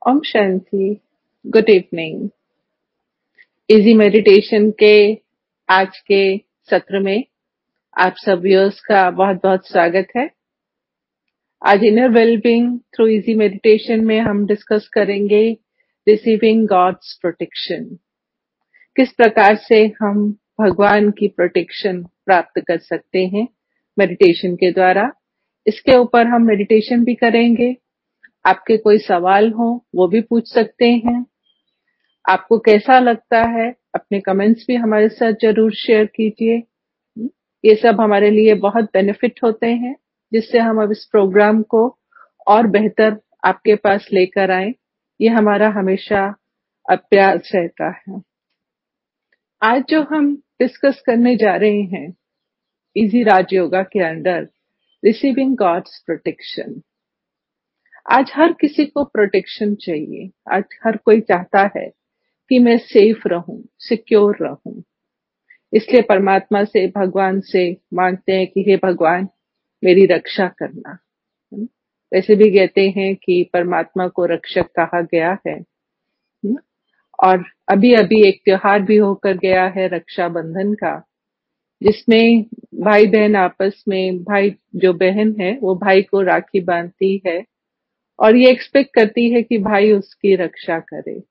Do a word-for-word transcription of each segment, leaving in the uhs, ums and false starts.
ओम Shanti. Good evening. Easy meditation के आज के सत्र में आप सब व्यूअर्स का बहुत बहुत स्वागत है। आज inner wellbeing through easy meditation में हम डिस्कस करेंगे रिसीविंग गॉड्स प्रोटेक्शन। किस प्रकार से हम भगवान की प्रोटेक्शन प्राप्त कर सकते हैं मेडिटेशन के द्वारा। इसके ऊपर हम मेडिटेशन भी करेंगे। आपके कोई सवाल हो वो भी पूछ सकते हैं। आपको कैसा लगता है अपने कमेंट्स भी हमारे साथ जरूर शेयर कीजिए। ये सब हमारे लिए बहुत बेनिफिट होते हैं, जिससे हम अब इस प्रोग्राम को और बेहतर आपके पास लेकर आए। ये हमारा हमेशा अभ्यास रहता है। आज जो हम डिस्कस करने जा रहे हैं इजी राज योगा के अंदर रिसीविंग गॉड्स प्रोटेक्शन। आज हर किसी को प्रोटेक्शन चाहिए। आज हर कोई चाहता है कि मैं सेफ रहूं, सिक्योर रहूं। इसलिए परमात्मा से, भगवान से मांगते हैं कि हे भगवान मेरी रक्षा करना। वैसे भी कहते हैं कि परमात्मा को रक्षक कहा गया है। और अभी अभी एक त्योहार भी होकर गया है रक्षाबंधन का, जिसमें भाई बहन आपस में, भाई जो बहन है वो भाई को राखी बांधती है और ये एक्सपेक्ट करती है कि भाई उसकी रक्षा करे।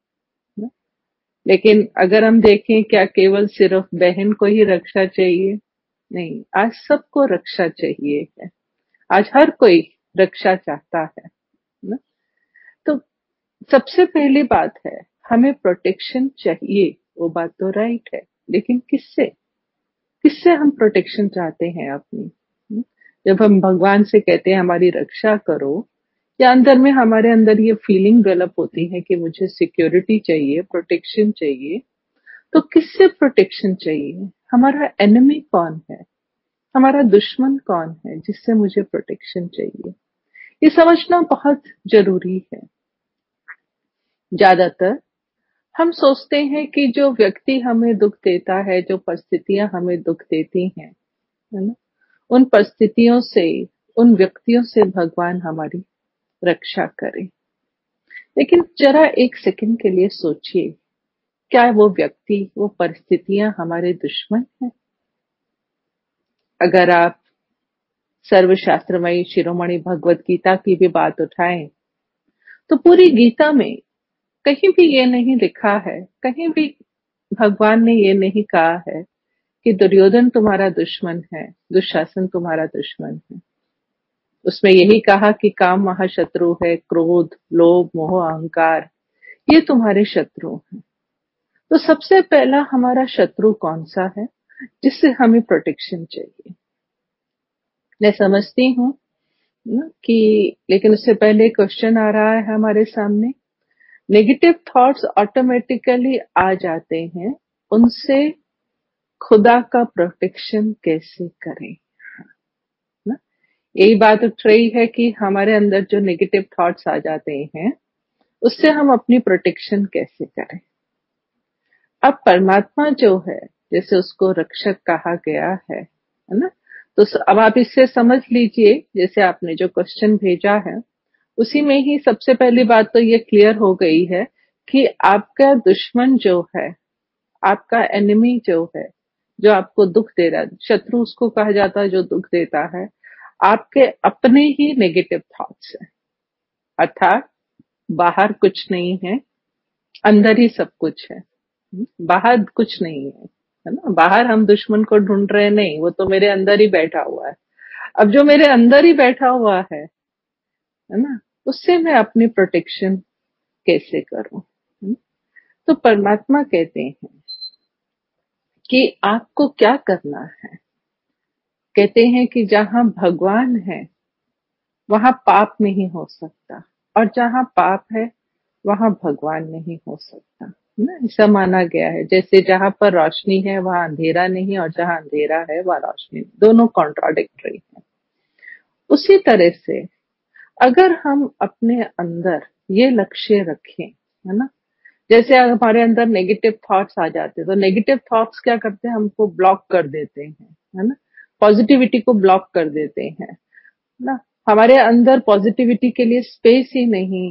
लेकिन अगर हम देखें, क्या केवल सिर्फ बहन को ही रक्षा चाहिए? नहीं, आज सबको रक्षा चाहिए है। आज हर कोई रक्षा चाहता है ना? तो सबसे पहली बात है, हमें प्रोटेक्शन चाहिए। वो बात तो राइट है, लेकिन किससे किससे हम प्रोटेक्शन चाहते हैं अपनी? जब हम भगवान से कहते हैं हमारी रक्षा करो, या अंदर में हमारे अंदर ये फीलिंग डेवलप होती है कि मुझे सिक्योरिटी चाहिए, प्रोटेक्शन चाहिए, तो किससे प्रोटेक्शन चाहिए? हमारा एनिमी कौन है? हमारा दुश्मन कौन है जिससे मुझे प्रोटेक्शन चाहिए? ये समझना बहुत जरूरी है। ज्यादातर हम सोचते हैं कि जो व्यक्ति हमें दुख देता है, जो परिस्थितियां हमें दुख देती हैं, है ना, उन परिस्थितियों से, उन व्यक्तियों से भगवान हमारी रक्षा करे। लेकिन जरा एक सेकंड के लिए सोचिए, क्या वो व्यक्ति, वो परिस्थितियां हमारे दुश्मन हैं? अगर आप सर्वशास्त्रमयी शिरोमणि भगवत गीता की भी बात उठाएं, तो पूरी गीता में कहीं भी ये नहीं लिखा है, कहीं भी भगवान ने ये नहीं कहा है कि दुर्योधन तुम्हारा दुश्मन है, दुशासन तुम्हारा दुश्मन है। उसमें यही कहा कि काम महाशत्रु है, क्रोध, लोभ, मोह, अहंकार ये तुम्हारे शत्रु हैं। तो सबसे पहला हमारा शत्रु कौन सा है जिससे हमें प्रोटेक्शन चाहिए? मैं समझती हूँ ना कि, लेकिन उससे पहले क्वेश्चन आ रहा है हमारे सामने। नेगेटिव थॉट्स ऑटोमेटिकली आ जाते हैं, उनसे खुदा का प्रोटेक्शन कैसे करें? ना, यही बात उठ रही है कि हमारे अंदर जो नेगेटिव थॉट्स आ जाते हैं, उससे हम अपनी प्रोटेक्शन कैसे करें? अब परमात्मा जो है, जैसे उसको रक्षक कहा गया है, है ना, तो अब आप इससे समझ लीजिए, जैसे आपने जो क्वेश्चन भेजा है उसी में ही सबसे पहली बात तो ये क्लियर हो गई है कि आपका दुश्मन जो है, आपका एनिमी जो है, जो आपको दुख दे रहा है, शत्रु उसको कहा जाता है जो दुख देता है, आपके अपने ही नेगेटिव थॉट्स है। अर्थात बाहर कुछ नहीं है, अंदर ही सब कुछ है। बाहर कुछ नहीं है, है ना। बाहर हम दुश्मन को ढूंढ रहे नहीं, वो तो मेरे अंदर ही बैठा हुआ है। अब जो मेरे अंदर ही बैठा हुआ है, है ना, उससे मैं अपनी प्रोटेक्शन कैसे करूं? तो परमात्मा कहते हैं कि आपको क्या करना है। कहते हैं कि जहां भगवान है वहां पाप नहीं हो सकता, और जहां पाप है वहां भगवान नहीं हो सकता ना। ऐसा माना गया है, जैसे जहां पर रोशनी है वहां अंधेरा नहीं, और जहां अंधेरा है वहां रोशनी, दोनों कॉन्ट्राडिक्टरी है। उसी तरह से अगर हम अपने अंदर ये लक्ष्य रखें, है ना, जैसे हमारे अंदर नेगेटिव थॉट्स आ जाते हैं, तो नेगेटिव थॉट्स क्या करते हैं, हमको ब्लॉक कर देते हैं, है ना, पॉजिटिविटी को ब्लॉक कर देते हैं ना। हमारे अंदर पॉजिटिविटी के लिए स्पेस ही नहीं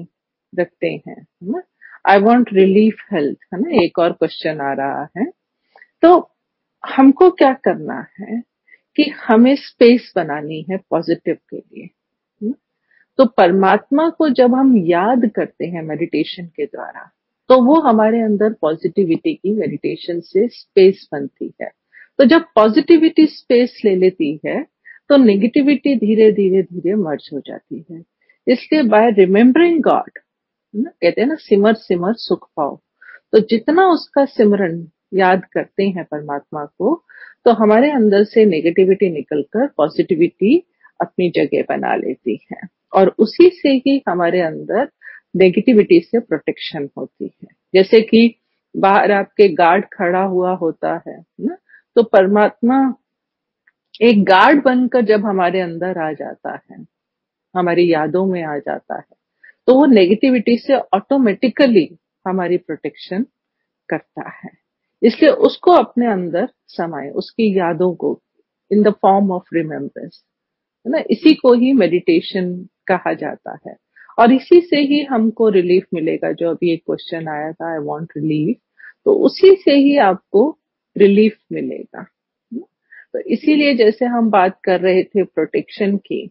रखते हैं, है ना? आई वांट रिलीफ हेल्थ, है ना? एक और क्वेश्चन आ रहा है। तो हमको क्या करना है कि हमें स्पेस बनानी है पॉजिटिव के लिए, है ना? तो परमात्मा को जब हम याद करते हैं मेडिटेशन के द्वारा, तो वो हमारे अंदर पॉजिटिविटी की मेडिटेशन से स्पेस बनती है। तो जब पॉजिटिविटी स्पेस ले लेती है, तो नेगेटिविटी धीरे धीरे धीरे मर्ज हो जाती है। इसलिए बाय रिमेम्बरिंग गॉड, है ना, कहते हैं ना, सिमर सिमर सुख पाओ। तो जितना उसका सिमरन याद करते हैं परमात्मा को, तो हमारे अंदर से नेगेटिविटी निकलकर पॉजिटिविटी अपनी जगह बना लेती है, और उसी से ही हमारे अंदर नेगेटिविटी से प्रोटेक्शन होती है। जैसे कि बाहर आपके गार्ड खड़ा हुआ होता है ना, तो परमात्मा एक गार्ड बनकर जब हमारे अंदर आ जाता है, हमारी यादों में आ जाता है, तो वो नेगेटिविटी से ऑटोमेटिकली हमारी प्रोटेक्शन करता है। इसलिए उसको अपने अंदर समाये, उसकी यादों को, in the form of remembrance, है ना? इसी को ही मेडिटेशन कहा जाता है। और इसी से ही हमको रिलीफ मिलेगा। जो अभी एक क्वेश्चन आया था, आई वांट रिलीफ, तो उसी से ही आपको रिलीफ मिलेगा, है ना? तो इसीलिए जैसे हम बात कर रहे थे प्रोटेक्शन की,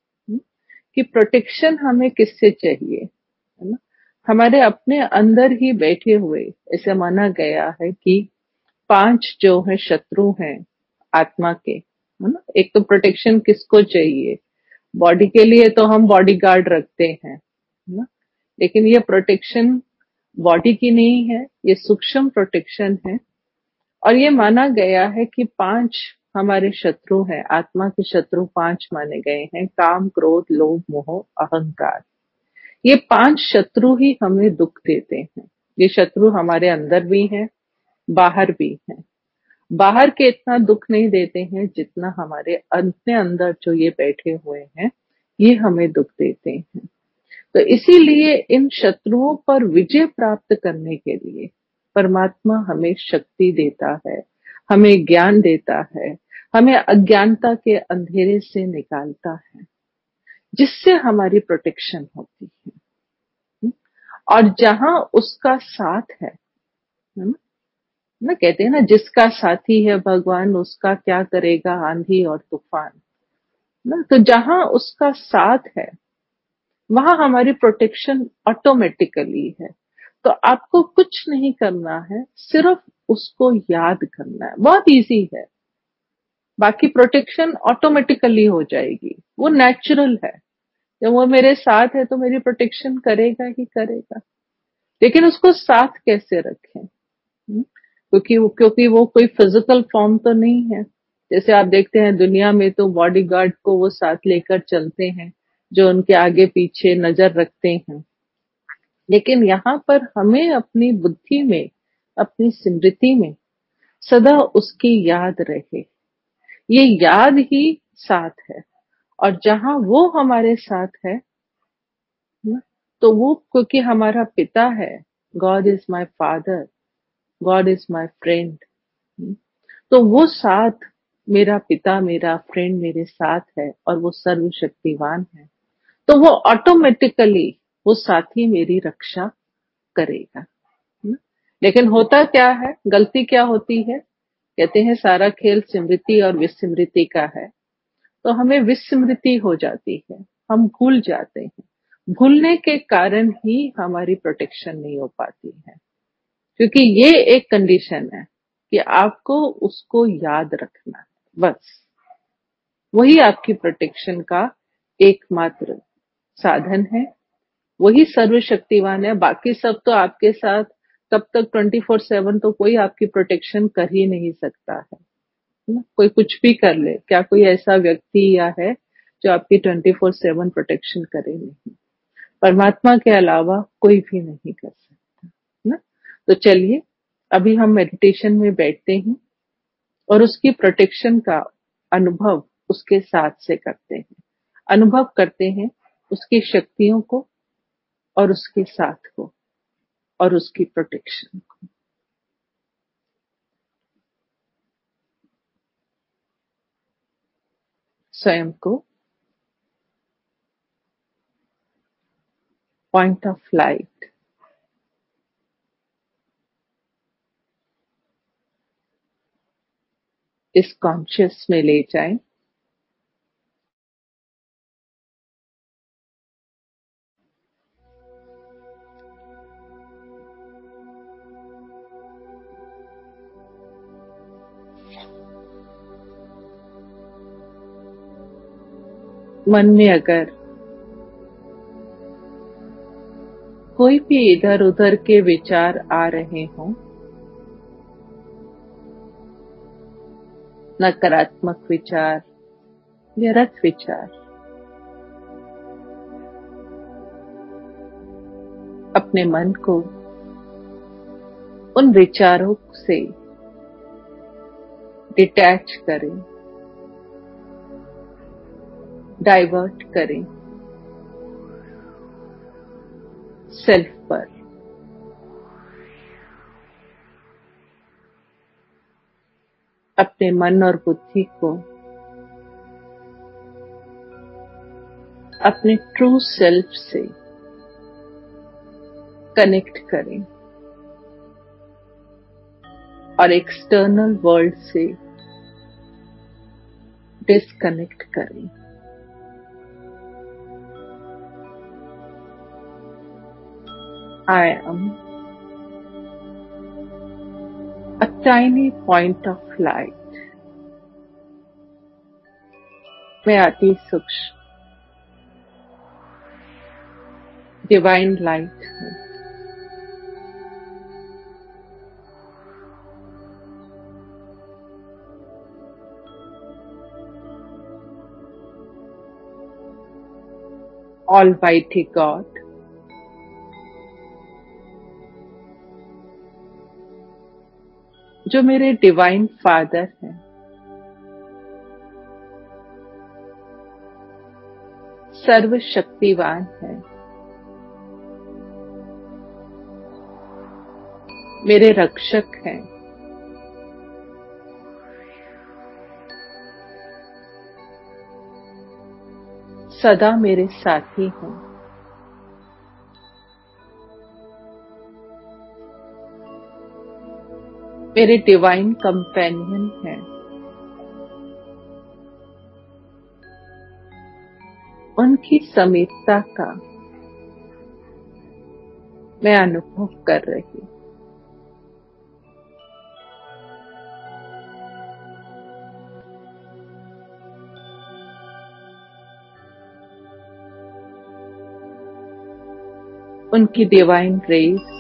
कि प्रोटेक्शन हमें किससे चाहिए, है ना? हमारे अपने अंदर ही बैठे हुए, ऐसे माना गया है कि पांच जो है शत्रु हैं आत्मा के, है ना? एक तो प्रोटेक्शन किसको चाहिए? बॉडी के लिए तो हम बॉडी गार्ड रखते हैं, है ना? लेकिन ये प्रोटेक्शन बॉडी की नहीं है, ये सूक्ष्म प्रोटेक्शन है। और ये माना गया है कि पांच हमारे शत्रु हैं, आत्मा के शत्रु पांच माने गए हैं: काम, क्रोध, लोभ, मोह, अहंकार। ये पांच शत्रु ही हमें दुख देते हैं। ये शत्रु हमारे अंदर भी हैं, बाहर भी हैं। बाहर के इतना दुख नहीं देते हैं जितना हमारे अपने अंदर जो ये बैठे हुए हैं, ये हमें दुख देते हैं। तो इसीलिए इन शत्रुओं पर विजय प्राप्त करने के लिए परमात्मा हमें शक्ति देता है, हमें ज्ञान देता है, हमें अज्ञानता के अंधेरे से निकालता है, जिससे हमारी प्रोटेक्शन होती है। और जहां उसका साथ है, है ना? ना कहते हैं ना, जिसका साथी है भगवान, उसका क्या करेगा आंधी और तूफान। ना तो जहां उसका साथ है, वहां हमारी प्रोटेक्शन ऑटोमेटिकली है। तो आपको कुछ नहीं करना है, सिर्फ उसको याद करना है। बहुत इजी है, बाकी प्रोटेक्शन ऑटोमेटिकली हो जाएगी। वो नेचुरल है। जब वो मेरे साथ है तो मेरी प्रोटेक्शन करेगा ही करेगा। लेकिन उसको साथ कैसे रखें? हम्म, क्योंकि वो क्योंकि वो कोई फिजिकल फॉर्म तो नहीं है। जैसे आप देखते हैं दुनिया में तो बॉडीगार्ड को वो साथ लेकर चलते हैं, जो उनके आगे पीछे नजर रखते हैं। लेकिन यहाँ पर हमें अपनी बुद्धि में, अपनी स्मृति में सदा उसकी याद रहे। ये याद ही साथ है। और जहां वो हमारे साथ है ना, तो वो क्योंकि हमारा पिता है, God is my father, God is my friend, तो वो साथ, मेरा पिता, मेरा फ्रेंड मेरे साथ है और वो सर्वशक्तिवान है। तो वो ऑटोमेटिकली वो साथी मेरी रक्षा करेगा, है ना? लेकिन होता क्या है, गलती क्या होती है? कहते हैं सारा खेल स्मृति और विस्मृति का है। तो हमें विस्मृति हो जाती है, हम भूल जाते हैं। भूलने के कारण ही हमारी प्रोटेक्शन नहीं हो पाती है। क्योंकि ये एक कंडीशन है कि आपको उसको याद रखना है, बस वही आपकी प्रोटेक्शन का एकमात्र साधन है। वही सर्वशक्तिवान है। बाकी सब तो आपके साथ तब तक ट्वेंटी फोर सेवन तो कोई आपकी प्रोटेक्शन कर ही नहीं सकता है ना? कोई कुछ भी कर ले, क्या कोई ऐसा व्यक्ति या है जो आपकी ट्वेंटी फोर सेवन प्रोटेक्शन करे? नहीं। परमात्मा के अलावा कोई भी नहीं कर सकता, ना? तो चलिए अभी हम मेडिटेशन में बैठते हैं और उसकी प्रोटेक्शन का अनुभव उसके साथ से करते हैं। अनुभव करते हैं उसकी शक्तियों को और उसके साथ को और उसकी प्रोटेक्शन को। स्वयं को पॉइंट ऑफ लाइट इस कॉन्शियस में ले जाएं। मन में अगर कोई भी इधर उधर के विचार आ रहे हों, नकारात्मक विचार, व्यर्थ विचार, अपने मन को उन विचारों से डिटैच करें, डाइवर्ट करें सेल्फ पर। अपने मन और बुद्धि को अपने ट्रू सेल्फ से कनेक्ट करें और एक्सटर्नल वर्ल्ड से डिस्कनेक्ट करें। I am a tiny point of light. मैं अति सूक्ष्म डिवाइन लाइट हूँ। Almighty God, जो मेरे डिवाइन फादर हैं, सर्वशक्तिवान हैं, मेरे रक्षक हैं, सदा मेरे साथी हैं। मेरे डिवाइन कंपेनियन हैं। उनकी समीपता का मैं अनुभव कर रही हूँ। उनकी डिवाइन रेस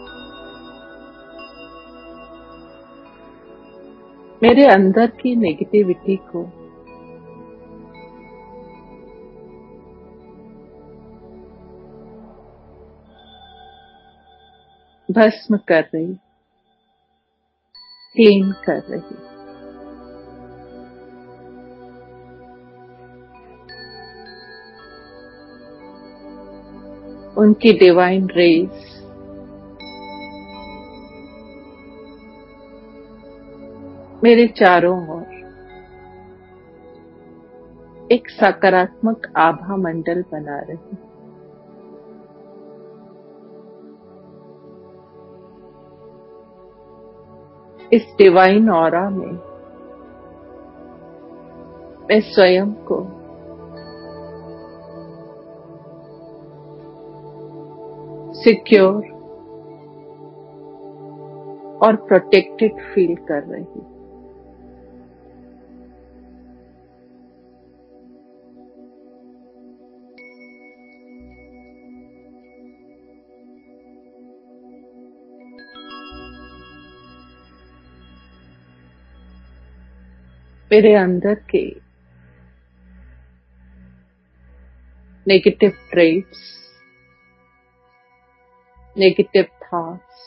मेरे अंदर की नेगेटिविटी को भस्म कर रही, क्लीन कर रही। उनकी डिवाइन रेस मेरे चारों ओर एक सकारात्मक आभा मंडल बना रही। इस डिवाइन ऑरा में मैं स्वयं को सिक्योर और प्रोटेक्टेड फील कर रही। मेरे अंदर के नेगेटिव ट्रेट्स, नेगेटिव थॉट्स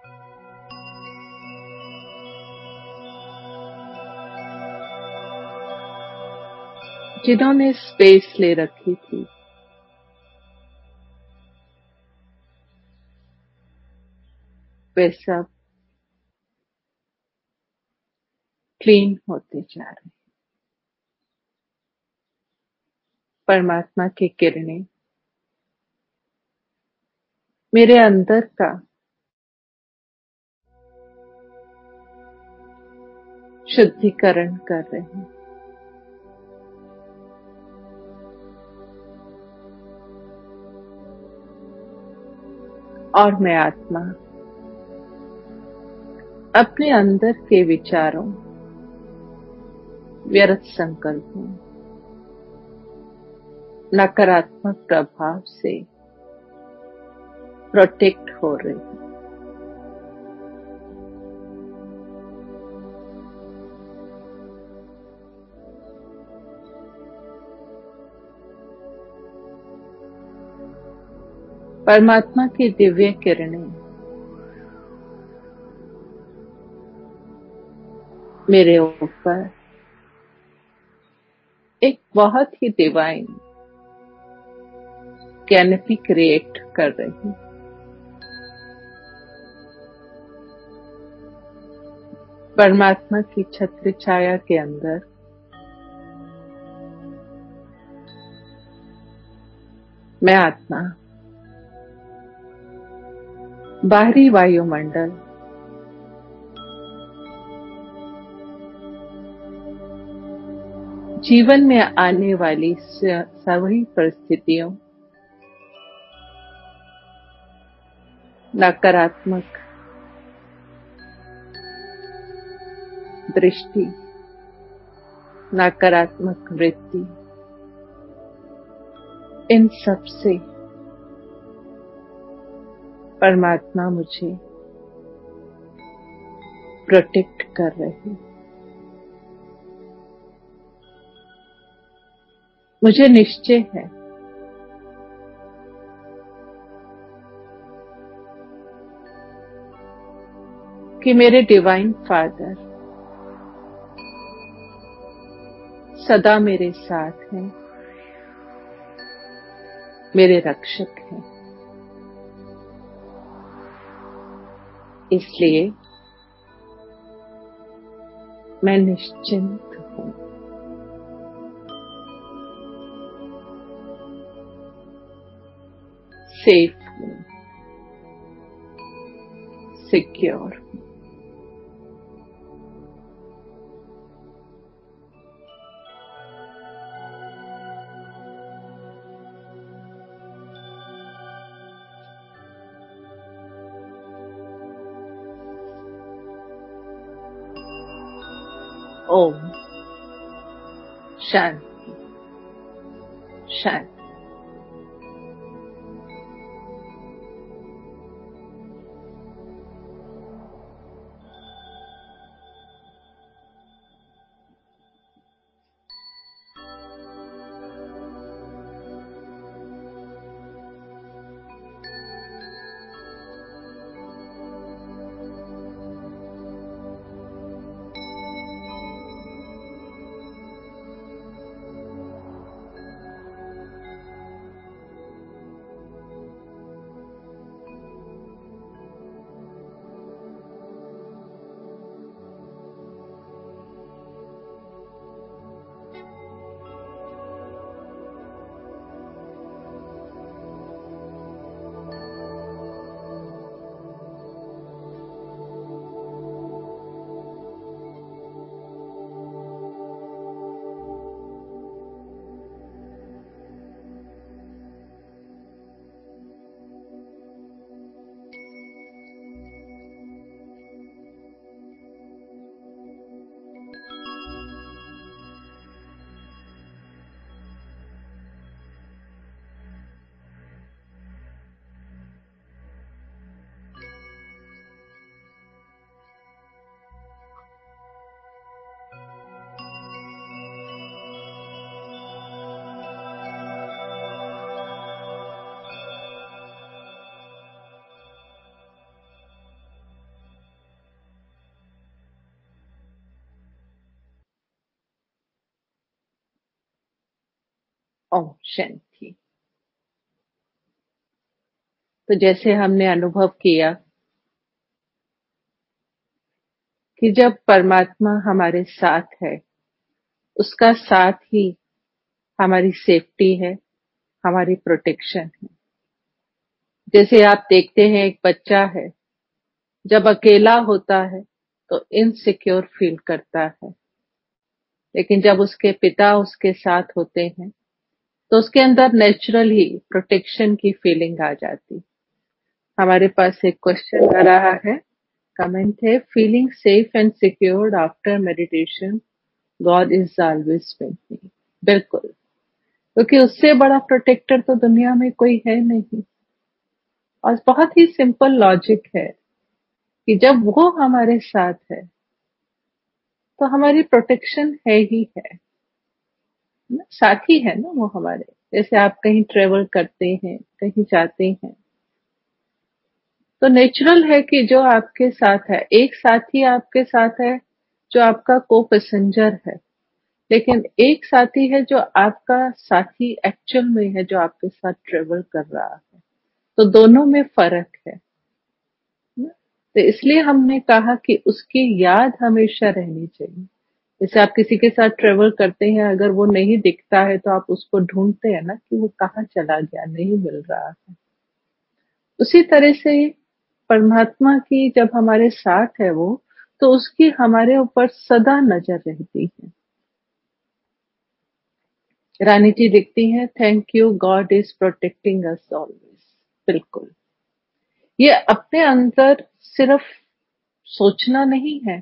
जिन्होंने स्पेस ले रखी थी, वे सब क्लीन होते जा रहे। परमात्मा की किरणें मेरे अंदर का शुद्धिकरण कर रही हूँ। और मैं आत्मा अपने अंदर के विचारों, व्यर्थ संकल्पों, नकारात्मक प्रभाव से प्रोटेक्ट हो रही हूँ। परमात्मा की दिव्य किरणें मेरे ऊपर एक बहुत ही डिवाइन कैनपी क्रिएट कर रही। परमात्मा की छत्र छाया के अंदर मैं आत्मा बाहरी वायुमंडल जीवन में आने वाली सभी परिस्थितियों, नकारात्मक दृष्टि, नकारात्मक वृत्ति, इन सब से परमात्मा मुझे प्रोटेक्ट कर रही। मुझे निश्चय है कि मेरे डिवाइन फादर सदा मेरे साथ हैं, मेरे रक्षक हैं। इसलिए मैं निश्चिंत हूं। सेफ हूं, सिक्योर हूं। ओम शांति शांति। ओम शांति। तो जैसे हमने अनुभव किया कि जब परमात्मा हमारे साथ है, उसका साथ ही हमारी सेफ्टी है, हमारी प्रोटेक्शन है। जैसे आप देखते हैं एक बच्चा है, जब अकेला होता है तो इनसिक्योर फील करता है, लेकिन जब उसके पिता उसके साथ होते हैं तो उसके अंदर नेचुरल ही प्रोटेक्शन की फीलिंग आ जाती। हमारे पास एक क्वेश्चन आ रहा है, कमेंट है, feeling safe and secured after meditation, God is always with me. बिल्कुल, क्योंकि उससे बड़ा प्रोटेक्टर तो दुनिया में कोई है नहीं। और बहुत ही सिंपल लॉजिक है कि जब वो हमारे साथ है तो हमारी प्रोटेक्शन है ही है ना, साथी है ना वो हमारे। जैसे आप कहीं ट्रेवल करते हैं, कहीं जाते हैं, तो नेचुरल है कि जो आपके साथ है, एक साथी आपके साथ है जो आपका को पैसेंजर है, लेकिन एक साथी है जो आपका साथी एक्चुअल में है, जो आपके साथ ट्रेवल कर रहा है। तो दोनों में फर्क है ना? तो इसलिए हमने कहा कि उसकी याद हमेशा रहनी चाहिए। जैसे आप किसी के साथ ट्रेवल करते हैं, अगर वो नहीं दिखता है तो आप उसको ढूंढते हैं ना कि वो कहाँ चला गया, नहीं मिल रहा है। उसी तरह से परमात्मा की जब हमारे साथ है वो, तो उसकी हमारे ऊपर सदा नजर रहती है। रानी जी लिखती हैं, thank you, God is protecting us always. बिल्कुल, ये अपने अंदर सिर्फ सोचना नहीं है,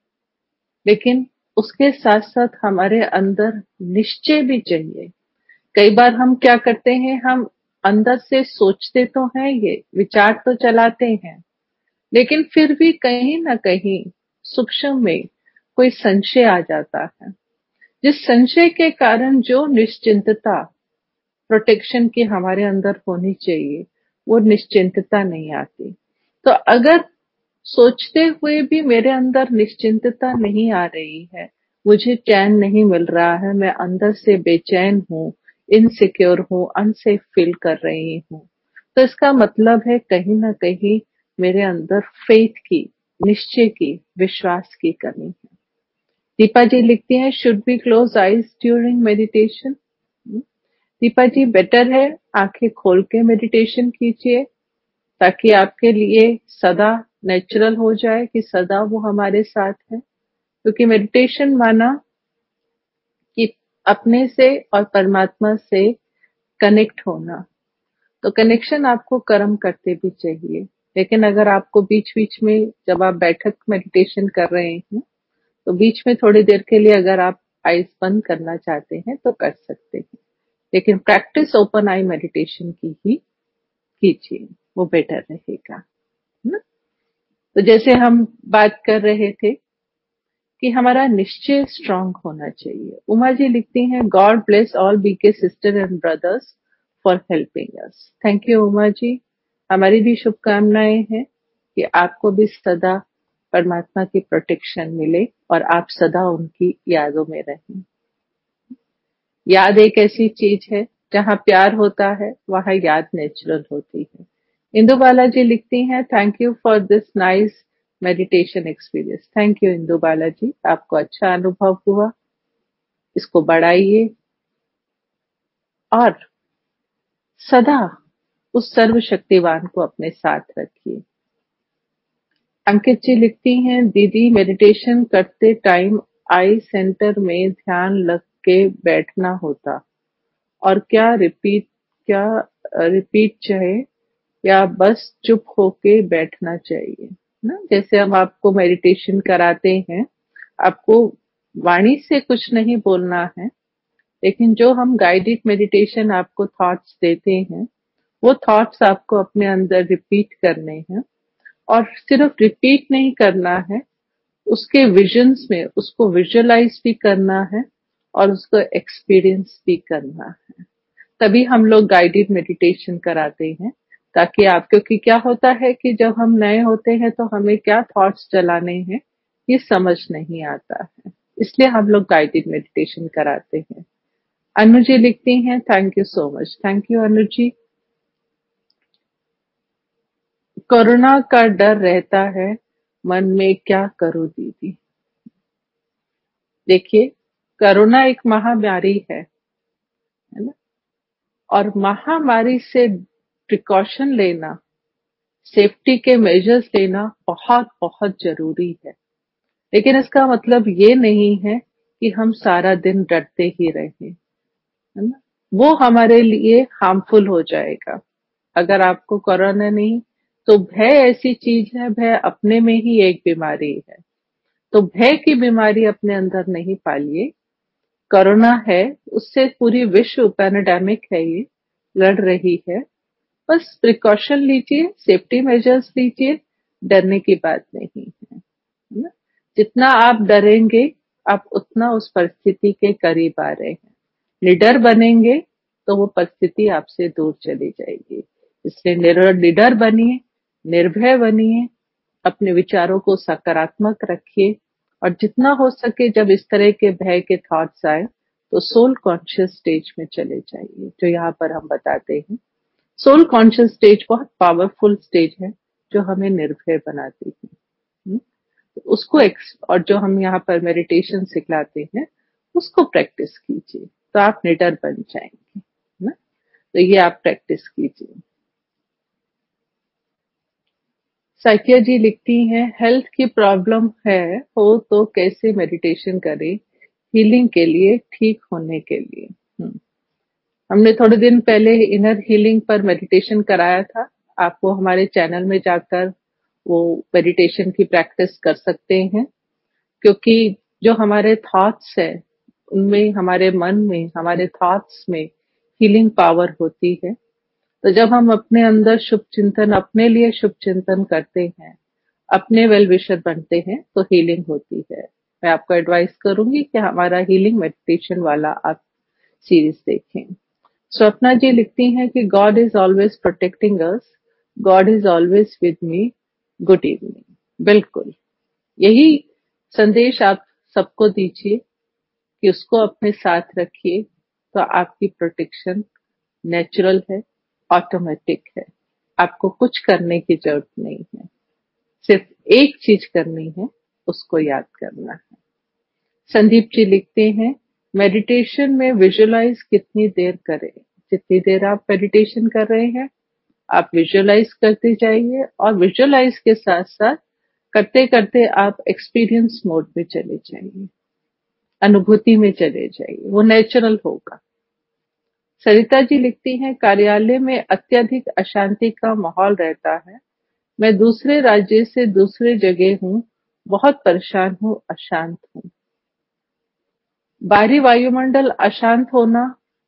लेकिन उसके साथ साथ हमारे अंदर निश्चय भी चाहिए। कई बार हम क्या करते हैं, हम अंदर से सोचते तो हैं, ये विचार तो चलाते हैं, लेकिन फिर भी कहीं ना कहीं सूक्ष्म में कोई संशय आ जाता है, जिस संशय के कारण जो निश्चिंतता प्रोटेक्शन की हमारे अंदर होनी चाहिए, वो निश्चिंतता नहीं आती। तो अगर सोचते हुए भी मेरे अंदर निश्चिंतता नहीं आ रही है, मुझे चैन नहीं मिल रहा है, मैं अंदर से बेचैन हूँ, इनसिक्योर हूँ, अनसेफ फील कर रही हूँ, तो इसका मतलब है कहीं ना कहीं मेरे अंदर फेथ की, निश्चय की, विश्वास की कमी है। दीपा जी लिखती हैं, should be close eyes during meditation. Deepa ji, better है आंखें खोल के मेडिटेशन कीजिए, ताकि आपके लिए सदा नेचुरल हो जाए कि सदा वो हमारे साथ है। क्योंकि मेडिटेशन माना कि अपने से और परमात्मा से कनेक्ट होना, तो कनेक्शन आपको कर्म करते भी चाहिए। लेकिन अगर आपको बीच बीच में, जब आप बैठक मेडिटेशन कर रहे हैं, तो बीच में थोड़ी देर के लिए अगर आप आईज बंद करना चाहते हैं तो कर सकते हैं, लेकिन प्रैक्टिस ओपन आई मेडिटेशन की ही कीजिए, वो बेटर रहेगा, है ना? तो जैसे हम बात कर रहे थे कि हमारा निश्चय स्ट्रांग होना चाहिए। उमा जी लिखती हैं, God bless all BK sister and brothers for helping us. Thank you Uma ji, हमारी भी शुभकामनाएं हैं कि आपको भी सदा परमात्मा की प्रोटेक्शन मिले और आप सदा उनकी यादों में रहें। याद एक ऐसी चीज है, जहाँ प्यार होता है वहाँ याद नेचुरल होती है। इंदु बालाजी लिखती हैं, thank you for this nice meditation experience. Thank you Indu Balaji, आपको अच्छा अनुभव हुआ, इसको बढ़ाइए और सदा उस सर्वशक्तिवान को अपने साथ रखिए। अंकित जी लिखती हैं, दीदी मेडिटेशन करते टाइम आई सेंटर में ध्यान लग के बैठना होता और क्या रिपीट क्या रिपीट चाहे या बस चुप होके बैठना चाहिए ना? जैसे हम आपको मेडिटेशन कराते हैं, आपको वाणी से कुछ नहीं बोलना है, लेकिन जो हम गाइडेड मेडिटेशन आपको थॉट्स देते हैं, वो थॉट्स आपको अपने अंदर रिपीट करने हैं। और सिर्फ रिपीट नहीं करना है, उसके विजन्स में उसको विजुअलाइज भी करना है और उसको एक्सपीरियंस भी करना है। तभी हम लोग गाइडेड मेडिटेशन कराते हैं, ताकि आप, क्योंकि क्या होता है कि जब हम नए होते हैं तो हमें क्या थॉट्स चलाने हैं ये समझ नहीं आता है, इसलिए हम लोग गाइडेड मेडिटेशन कराते हैं। अनु जी लिखती हैं, thank you so much. Thank you Anu ji. Corona का डर रहता है मन में, क्या करूं दीदी। देखिए, कोरोना एक महामारी है है ना? और महामारी से प्रिकॉशन लेना, सेफ्टी के मेजर्स लेना बहुत बहुत जरूरी है। लेकिन इसका मतलब ये नहीं है कि हम सारा दिन डरते ही रहें, है ना? वो हमारे लिए हार्मफुल हो जाएगा। अगर आपको कोरोना नहीं, तो भय ऐसी चीज है, भय अपने में ही एक बीमारी है। तो भय की बीमारी अपने अंदर नहीं पालिए। कोरोना है, उससे पूरी विश्व पैंडेमिक है, ये लड़ रही है। बस प्रिकॉशन लीजिए, सेफ्टी मेजर्स लीजिए, डरने की बात नहीं है, है ना? जितना आप डरेंगे, आप उतना उस परिस्थिति के करीब आ रहे हैं। निडर बनेंगे तो वो परिस्थिति आपसे दूर चली जाएगी। इसलिए निडर निडर बनिए, निर्भय बनिए, अपने विचारों को सकारात्मक रखिए, और जितना हो सके जब इस तरह के भय के थॉट्स आए तो सोल कॉन्शियस स्टेज में चले जाइए, जो यहाँ पर हम बताते हैं। सोल कॉन्शियस स्टेज बहुत पावरफुल स्टेज है, जो हमें निर्भय बनाती है। हम्म? तो उसको एक्स और जो हम यहाँ पर मेडिटेशन सिखलाते हैं, उसको प्रैक्टिस कीजिए, तो आप निडर बन जाएंगे, है ना? तो ये आप प्रैक्टिस कीजिए। साकिया जी लिखती हैं, हेल्थ की प्रॉब्लम है हो तो कैसे मेडिटेशन करें हीलिंग के लिए, ठीक होने के लिए। हम्म, हमने थोड़े दिन पहले इनर हीलिंग पर मेडिटेशन कराया था। आपको हमारे चैनल में जाकर वो मेडिटेशन की प्रैक्टिस कर सकते हैं, क्योंकि जो हमारे थॉट्स है, उनमें, हमारे मन में, हमारे थॉट्स में हीलिंग पावर होती है। तो जब हम अपने अंदर शुभ चिंतन, अपने लिए शुभ चिंतन करते हैं, अपने वेल विशर बनते हैं, तो हीलिंग होती है। मैं आपको एडवाइस करूंगी कि हमारा हीलिंग मेडिटेशन वाला आप सीरीज देखें। स्वप्ना जी लिखती हैं कि God is always protecting us, God is always with me, good evening. बिल्कुल, यही संदेश आप सबको दीजिए कि उसको अपने साथ रखिए, तो आपकी प्रोटेक्शन नेचुरल है, ऑटोमेटिक है। आपको कुछ करने की जरूरत नहीं है, सिर्फ एक चीज करनी है, उसको याद करना है। संदीप जी लिखते हैं, मेडिटेशन में विजुअलाइज कितनी देर करें? जितनी देर आप मेडिटेशन कर रहे हैं, आप विजुअलाइज करते जाइए, और विजुअलाइज के साथ साथ करते करते आप एक्सपीरियंस मोड में चले जाइए, अनुभूति में चले जाइए, वो नेचुरल होगा। सरिता जी लिखती हैं, कार्यालय में अत्यधिक अशांति का माहौल रहता है। मैं दूसरे राज्य से दूसरे जगह हूँ, बहुत परेशान हूँ, अशांत हूँ। बाहरी वायुमंडल अशांत होना,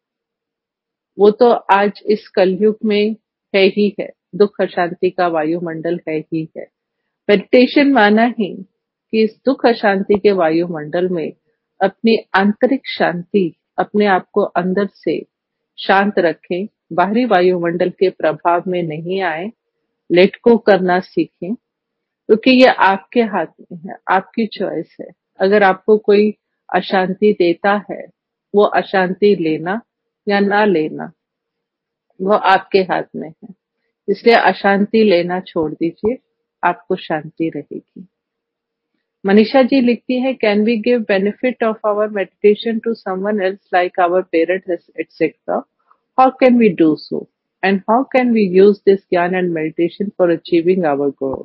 वो तो आज इस कलयुग में है ही है। दुख अशांति का वायुमंडल है ही है। मेडिटेशन माना ही कि इस दुख अशांति के वायुमंडल में अपनी आंतरिक शांति, अपने आप को अंदर से शांत रखें, बाहरी वायुमंडल के प्रभाव में नहीं आए, लेट गो करना सीखें, क्योंकि ये आपके हाथ में है, आपकी चॉइस है। अगर आपको कोई अशांति देता है, वो अशांति लेना या ना लेना, वो आपके हाथ में है। इसलिए अशांति लेना छोड़ दीजिए, आपको शांति रहेगी। मनीषा जी लिखती है, can we give benefit of our meditation to someone else like our parents etcetera? How can we do so, and how can we use this ज्ञान and meditation for achieving our goal?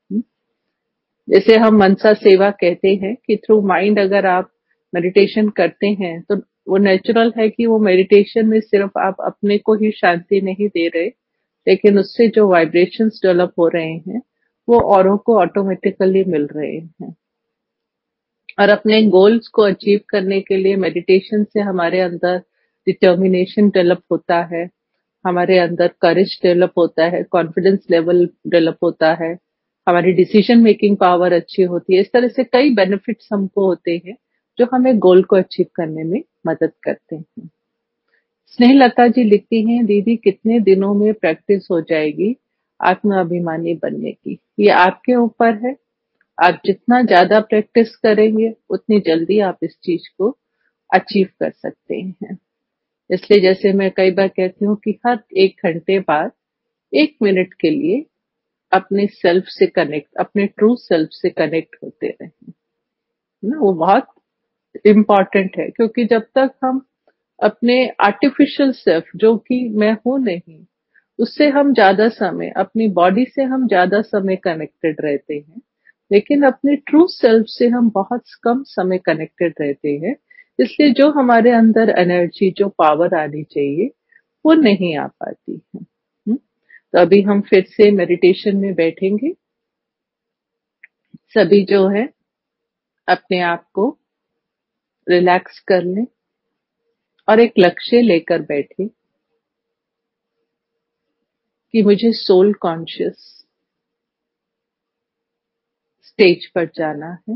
जैसे हम मनसा सेवा कहते हैं कि through mind अगर आप meditation करते हैं, तो वो नेचुरल है कि वो मेडिटेशन में सिर्फ आप अपने को ही शांति नहीं दे रहे, लेकिन उससे जो वाइब्रेशंस डेवलप हो रहे हैं, वो औरों को ऑटोमेटिकली मिल रहे हैं। और अपने गोल्स को अचीव करने के लिए मेडिटेशन से हमारे अंदर डिटर्मिनेशन डेवलप होता है, हमारे अंदर करेज डेवलप होता है, कॉन्फिडेंस लेवल डेवलप होता है, हमारी डिसीजन मेकिंग पावर अच्छी होती है। इस तरह से कई बेनिफिट्स हमको होते हैं, जो हमें गोल को अचीव करने में मदद करते हैं। स्नेहलता जी लिखती हैं, दीदी कितने दिनों में प्रैक्टिस हो जाएगी आत्म अभिमानी बनने की? ये आपके ऊपर है। आप जितना ज्यादा प्रैक्टिस करेंगे, उतनी जल्दी आप इस चीज को अचीव कर सकते हैं। इसलिए जैसे मैं कई बार कहती हूँ कि हर एक घंटे बाद एक मिनट के लिए अपने सेल्फ से कनेक्ट, अपने ट्रू सेल्फ से कनेक्ट होते रहें, ना, वो बहुत इम्पोर्टेंट है। क्योंकि जब तक हम अपने आर्टिफिशियल सेल्फ, जो कि मैं हूं नहीं, उससे हम ज़्यादा समय अपनी बॉडी से हम ज़्यादा समय कनेक्टेड रहते हैं, लेकिन अपने ट्रू सेल्फ से हम बहुत कम समय कनेक्टेड रहते हैं। इसलिए जो हमारे अंदर एनर्जी, जो पावर आनी चाहिए, वो नहीं आ पाती है। हुँ? तो अभी हम फिर से मेडिटेशन में बैठेंगे। सभी जो है अपने आप को रिलैक्स कर लें और एक लक्ष्य लेकर बैठें कि मुझे सोल कॉन्शियस स्टेज पर जाना है।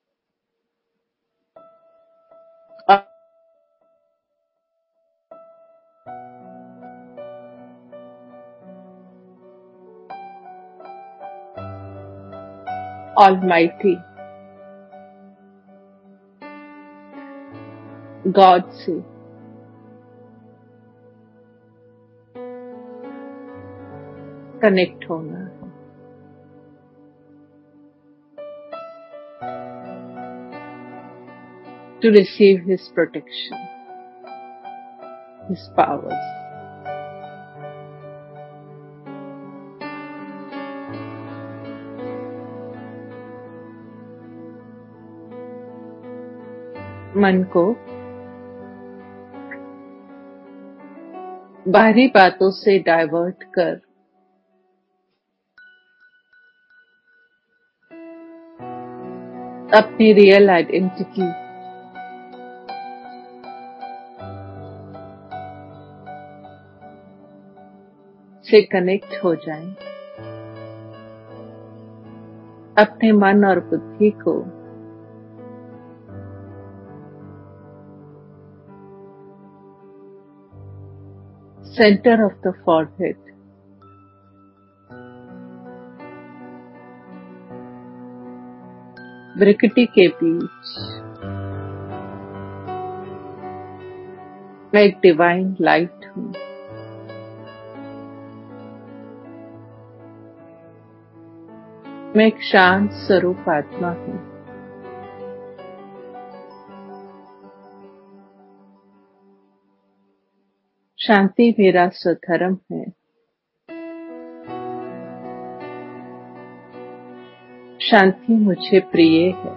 ऑलमाइटी गॉड से कनेक्ट होना है। To receive his protection, his powers. मन को बाहरी बातों से डाइवर्ट कर अपनी रियल आइडेंटिटी से कनेक्ट हो जाएं। अपने मन और बुद्धि को सेंटर ऑफ द फॉरहेड, ब्रैकेटी के बीच मैं एक डिवाइन लाइट हूँ। मैं एक शांत स्वरूप आत्मा हूँ। शांति मेरा स्वधर्म है। शांति मुझे प्रिय है।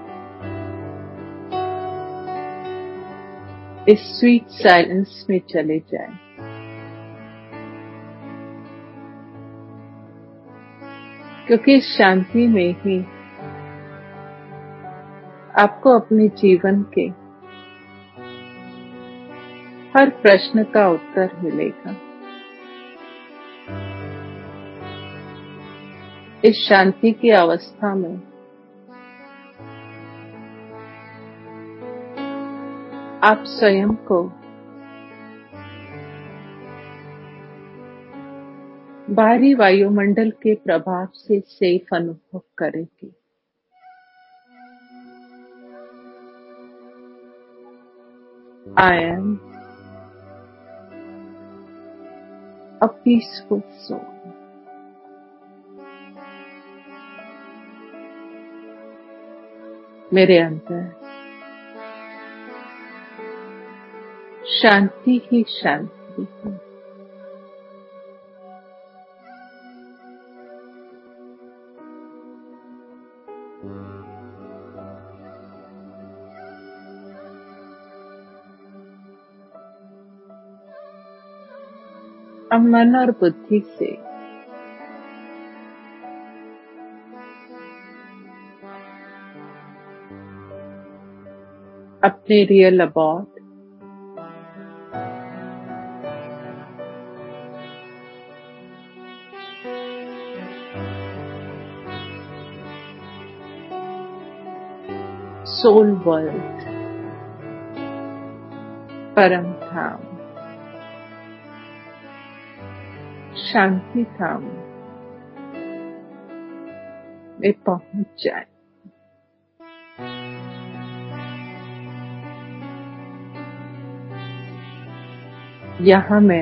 इस स्वीट साइलेंस में चले जाएं। क्योंकि इस शांति में ही आपको अपने जीवन के हर प्रश्न का उत्तर मिलेगा। इस शांति की अवस्था में आप स्वयं को बाहरी वायुमंडल के प्रभाव से सेफ अनुभव करेंगे। I am a peaceful soul. मेरे अंदर शांति ही शांति है। अब मन और बुद्धि से अपने रियल अबाउट सोल वर्ल्ड, परम धाम, शांति धाम में पहुंच जाए। यहाँ मैं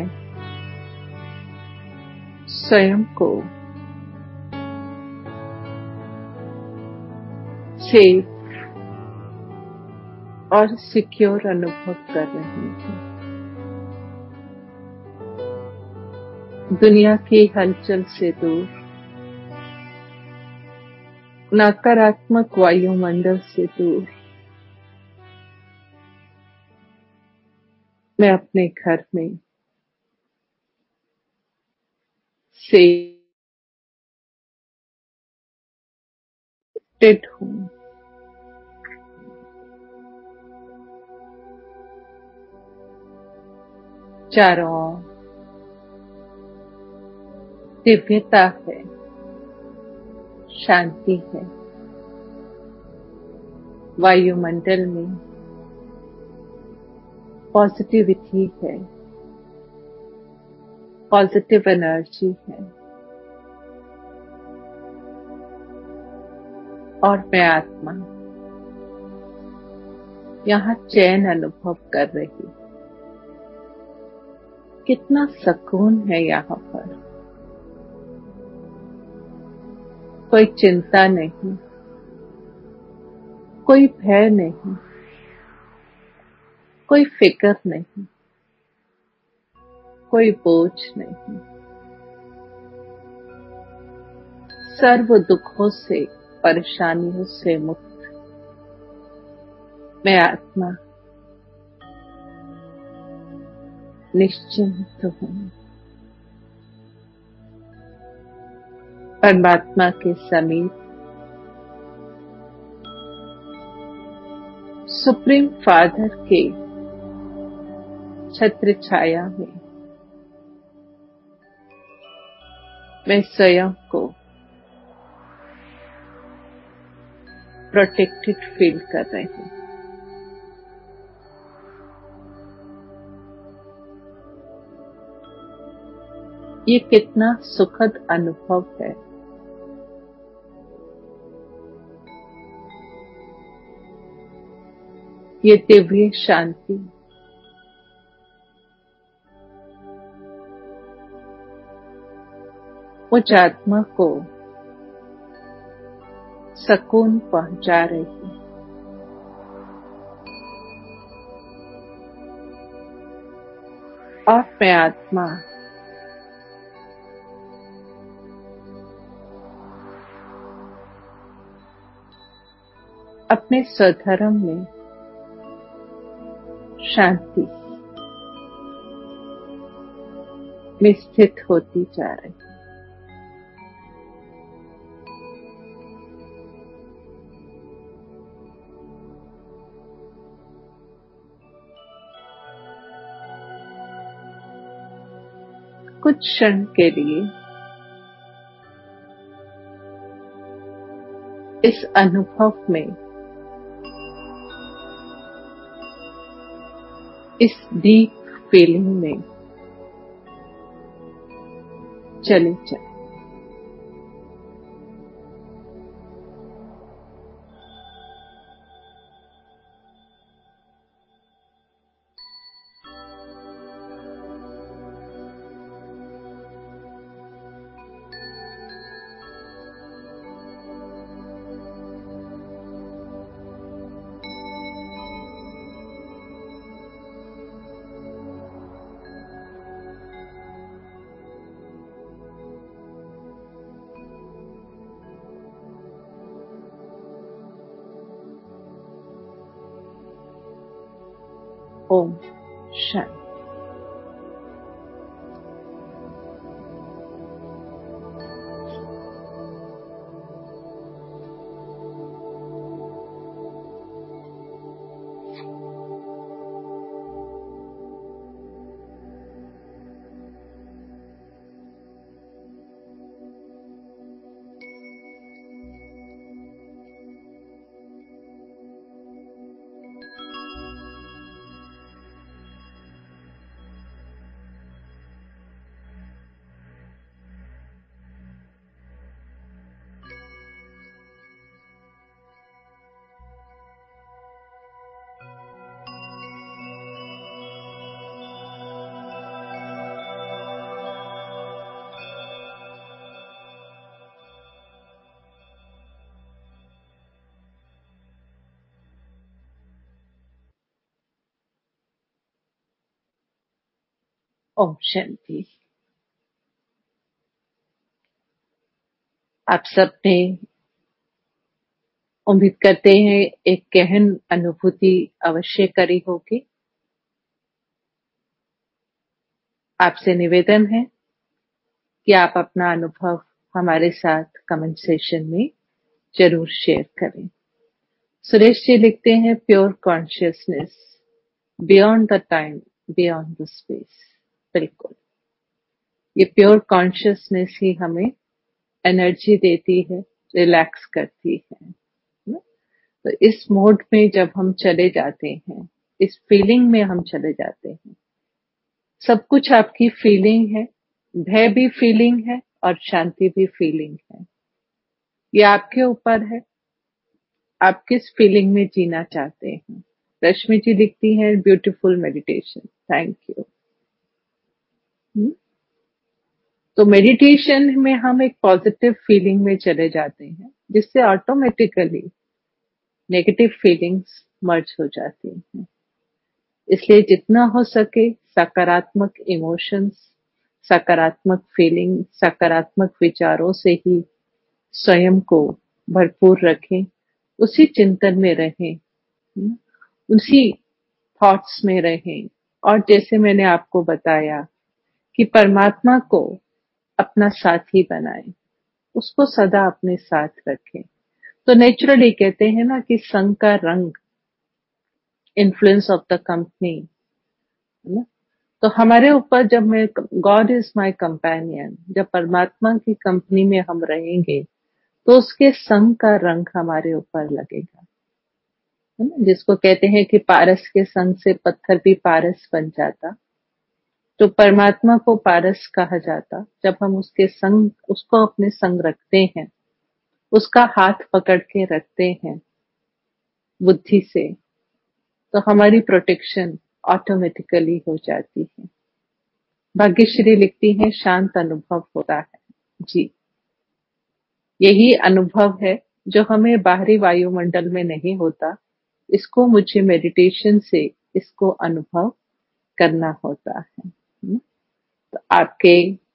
स्वयं को सेफ और सिक्योर अनुभव कर रही हूँ। दुनिया की हलचल से दूर, नकारात्मक वायुमंडल से दूर, मैं अपने घर में सेटेड हूँ। चारों ओर दिव्यता है, शांति है। वायुमंडल में पॉजिटिविटी है, पॉजिटिव एनर्जी है और मैं आत्मा यहाँ चैन अनुभव कर रही हूँ। कितना सुकून है यहाँ पर। कोई चिंता नहीं, कोई भय नहीं, कोई फिक्र नहीं, कोई बोझ नहीं। सर्व दुखों से, परेशानियों से मुक्त मैं आत्मा निश्चिंत हूँ। परमात्मा के समीप, सुप्रीम फादर के छत्र छाया में मैं स्वयं को प्रोटेक्टेड फील कर रही हूँ। ये कितना सुखद अनुभव है। ये दिव्य शांति मुझ आत्मा को सुकून पहुंचा रही है। और मैं आत्मा अपने स्वधर्म में शांति में स्थित होती जा रही है। कुछ क्षण के लिए इस अनुभव में, इस डीप फीलिंग में चले जाए। ओम शांति। ओम शांति। आप सबने उम्मीद करते हैं एक गहन अनुभूति अवश्य करी होगी। आपसे निवेदन है कि आप अपना अनुभव हमारे साथ कमेंट सेशन में जरूर शेयर करें। सुरेश जी लिखते हैं, pure consciousness beyond the time, beyond the space. बिल्कुल, ये प्योर कॉन्शियसनेस ही हमें एनर्जी देती है, रिलैक्स करती है। तो इस मोड में जब हम चले जाते हैं, इस फीलिंग में हम चले जाते हैं, सब कुछ आपकी फीलिंग है, भय भी फीलिंग है और शांति भी फीलिंग है। ये आपके ऊपर है, आप किस फीलिंग में जीना चाहते हैं। रश्मि जी लिखती हैं, ब्यूटीफुल मेडिटेशन, थैंक यू। तो मेडिटेशन में हम एक पॉजिटिव फीलिंग में चले जाते हैं, जिससे ऑटोमेटिकली नेगेटिव फीलिंग्स मर्ज हो जाती हैं। इसलिए जितना हो सके सकारात्मक इमोशंस, सकारात्मक फीलिंग, सकारात्मक विचारों से ही स्वयं को भरपूर रखें, उसी चिंतन में रहें, उसी थॉट्स में रहें। और जैसे मैंने आपको बताया कि परमात्मा को अपना साथी बनाएं, उसको सदा अपने साथ रखें। तो नेचुरली कहते हैं ना कि संग का रंग, इन्फ्लुएंस ऑफ द कंपनी, है ना। तो हमारे ऊपर जब मैं गॉड इज माय कंपेनियन, जब परमात्मा की कंपनी में हम रहेंगे तो उसके संग का रंग हमारे ऊपर लगेगा, है ना। जिसको कहते हैं कि पारस के संग से पत्थर भी पारस बन जाता, तो परमात्मा को पारस कहा जाता जब हम उसके संग, उसको अपने संग रखते हैं, उसका हाथ पकड़ के रखते हैं बुद्धि से, तो हमारी प्रोटेक्शन ऑटोमेटिकली हो जाती है। भाग्यश्री लिखती हैं, शांत अनुभव होता है। जी, यही अनुभव है जो हमें बाहरी वायुमंडल में नहीं होता, इसको मुझे मेडिटेशन से इसको अनुभव करना होता है। तो आपके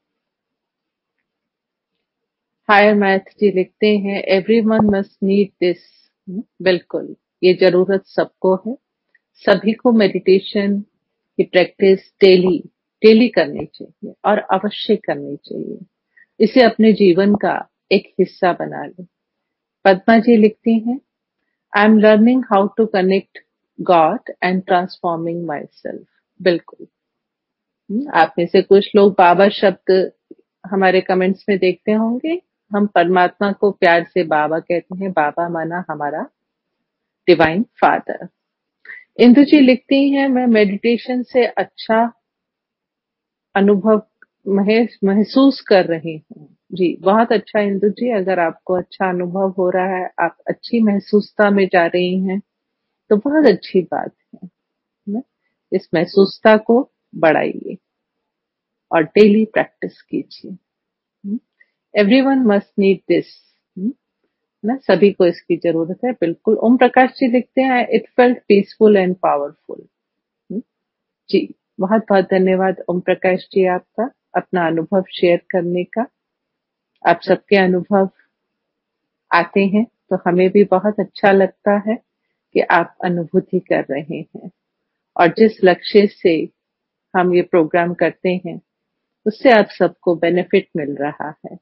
हायर मैथ जी लिखते हैं, एवरीवन मस्ट नीड दिस। बिल्कुल, ये जरूरत सबको है, सभी को मेडिटेशन की प्रैक्टिस डेली डेली करनी चाहिए और अवश्य करनी चाहिए। इसे अपने जीवन का एक हिस्सा बना लें। पद्मा जी लिखती हैं, I am learning how to connect God and transforming my self. बिल्कुल, आप में से कुछ लोग बाबा शब्द हमारे कमेंट्स में देखते होंगे। हम परमात्मा को प्यार से बाबा कहते हैं, बाबा माना हमारा डिवाइन फादर। इंदु जी लिखती हैं, मैं मेडिटेशन से अच्छा अनुभव महसूस कर रही हूँ। जी, बहुत अच्छा इंदु जी, अगर आपको अच्छा अनुभव हो रहा है, आप अच्छी महसूसता में जा रही हैं, तो बहुत अच्छी बात है ना। इस महसूसता को बढ़ाइए और डेली प्रैक्टिस कीजिए। एवरीवन मस्ट नीड दिस, ना, सभी को इसकी जरूरत है। बिल्कुल। ओम प्रकाश जी लिखते हैं, it felt peaceful and powerful. जी, बहुत बहुत धन्यवाद ओम प्रकाश जी आपका, अपना अनुभव शेयर करने का। आप सबके अनुभव आते हैं तो हमें भी बहुत अच्छा लगता है कि आप अनुभूति कर रहे हैं, और जिस लक्ष्य से हम ये प्रोग्राम करते हैं उससे आप सबको बेनिफिट मिल रहा है।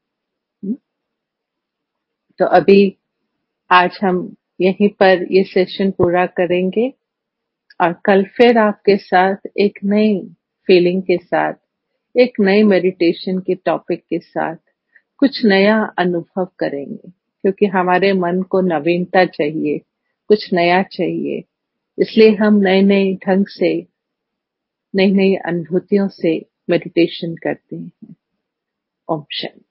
तो अभी आज हम यहीं पर ये सेशन पूरा करेंगे और कल फिर आपके साथ एक नई फीलिंग के साथ, एक नई मेडिटेशन के टॉपिक के साथ कुछ नया अनुभव करेंगे, क्योंकि हमारे मन को नवीनता चाहिए, कुछ नया चाहिए। इसलिए हम नए नए ढंग से, नई नई अनुभूतियों से मेडिटेशन करते हैं। ओम शांति।